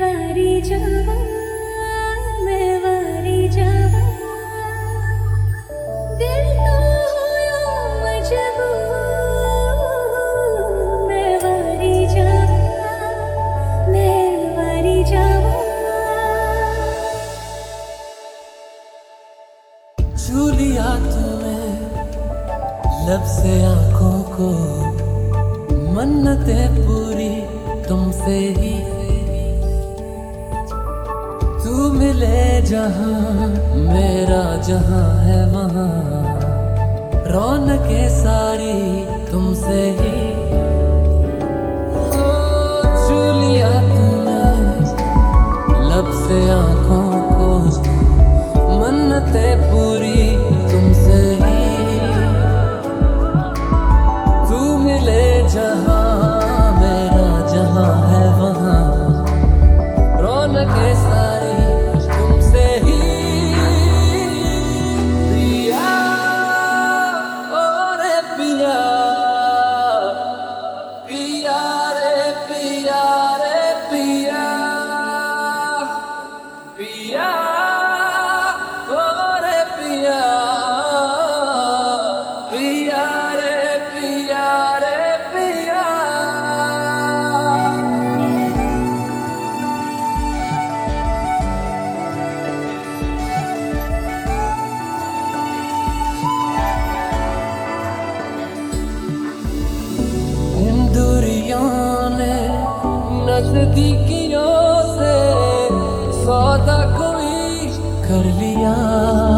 वारी जावा, मैं वारी जावा, दिल तो होया मजबूर। मैं वारी जावा, मैं वारी जावा। छू लिया तुम्हें लब से आंखों को, मन्नतें पूरी तुमसे ही। तू मिले जहां मेरा जहां है वहां, रौनकें सारी तुमसे ही। ओ छू लिया तुमने लब से आंखों को, मन्नतें पूरी तुमसे ही। तू मिले जहां मेरा जहां है वहां, रौनकें सारी तुमसे ही। पिया ओ रे पिया, पिया रे पिया रे पिया, पिया ओ रे पिया, पिया रे पिया रे पिया। इन दूरियों ने नजदीकियों से सौदा कोई कर लिया।